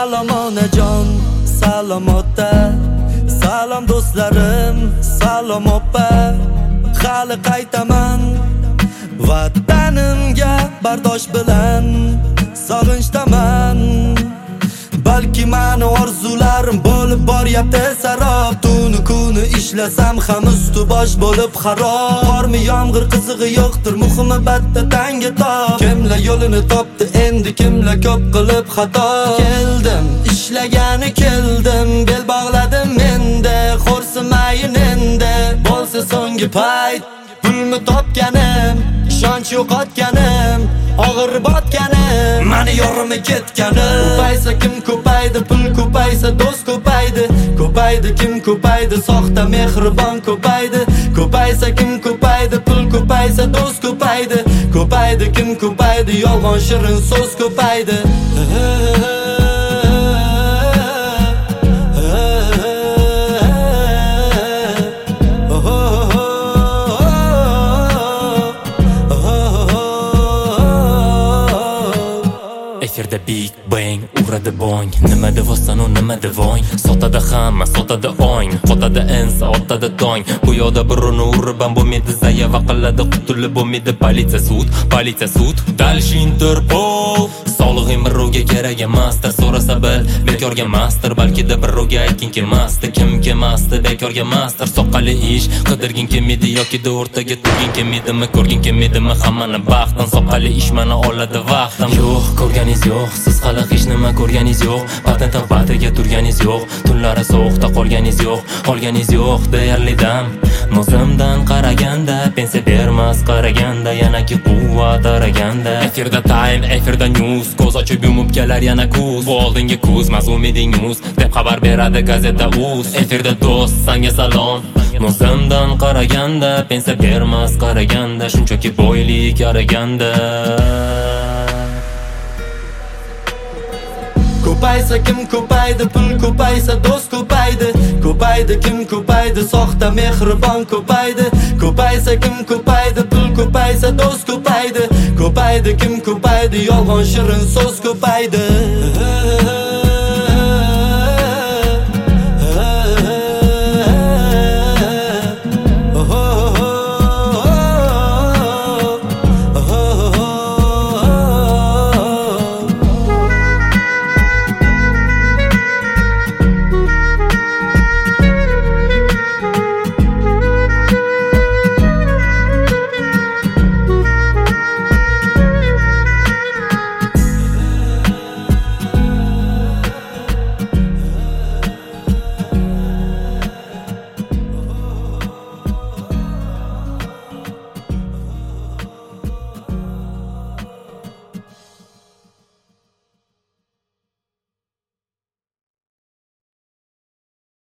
Salom onajon, salom ota, salom do'stlarim, salom opa. Hali qaytaman vatanimga bardosh bilan, sog'inchdaman. Balki mani orzularim bo'lib boryapti sarob. Tuni kuni ishlasam ham usti bosh bo'lib xarob. Qormi yomg'ir qizig'i yo'qdir, muhimi batta tanga top. Kimlar yo'lini topdi, endi kimlar ko'p qilib xato. Keldim, ishlagani keldim, bel bog'ladim menda. Xo'rsimayin endi, bo'lsa so'nggi payt. Pulni topganim, ishonch yo'qotganim, og'ir botganim, mani yorimi ketganim. Ko'paysa kim ko'paydi, pul ko'paysa do'st ko'paydi. Ko'paydi kim ko'paydi, soxta mehribon ko'paydi. Ko'paysa kim ko'paydi, pul ko'paysa do'st ko'paydi. Ko'paydi kim ko'paydi, yolg'on shirin so'z ko'paydi. Efirda Big Bang uradi bong. Nima devosan u nima devoing? Sotada hamma, sotada ong, qotadi ensa, otadi tong. Bu yoqda birini urban bo'lmaydi, zayava qiladi, qutulib bo'lmaydi. Politsiya sud, dalish Interpol. Sog'lig'im birovga kerak emasdir, so'rasa bil, bekorga emasdir. Balkida birovga aytgin kelmasdi, kim kelmasdi, bekorga emasdir. Soqqali ish, qidirgin kelmaydi yoki o'rtaga turgin kelmaydimi, ko'rgin kelmaydimi hammani baxtdan. Soqqali ish mana oladi vaqtim. Yo'q, ko'rganingiz yo'q, siz hali hech nima ko'rganingiz yo'q. Patent batiga turganingiz yo'q, tunlari sovuqda qolganingiz yo'q, deyarli dam. Nozimdan qaraganda, pensiya bermas qaraganda, yanaki quvvat araganda. Efirda time, efirda news, ko'z ochib yumib kelar yana kuz. Bu oldingi kuz, mazmumiding news deb xabar beradi gazeta uz. Efirda do'st, sanga salom. Nozimdan qaraganda, pensiya bermas qaraganda, shunchaki boylik araganda. Ko'paysa kim ko'paydi, pul ko'paysa do'st ko'paydi. Ko'paydi kim ko'paydi, soxta mehribon ko'paydi. Ko'paysa kim ko'paydi, pul ko'paysa do'st ko'paydi. Ko'paydi kim ko'paydi, yolg'on shirin so'z ko'paydi.